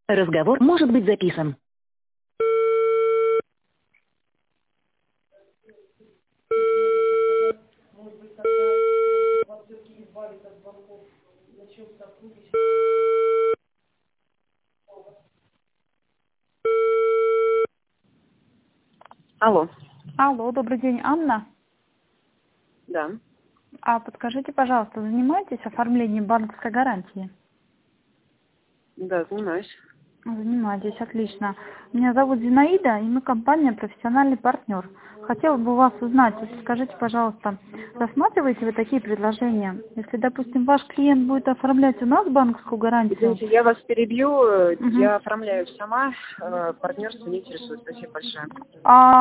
Разговор может быть записан. Алло. Алло, добрый день, Анна. Да. А подскажите, пожалуйста, занимаетесь оформлением банковской гарантии? Да, занимаюсь. Занимаетесь, отлично. Меня зовут Зинаида, и мы компания «Профессиональный партнер». Хотела бы у вас узнать, вот скажите, пожалуйста, рассматриваете вы такие предложения? Если, допустим, ваш клиент будет оформлять у нас банковскую гарантию? Извините, я вас перебью. Мгм. Я оформляю сама. Партнерство не интересует. Спасибо большое.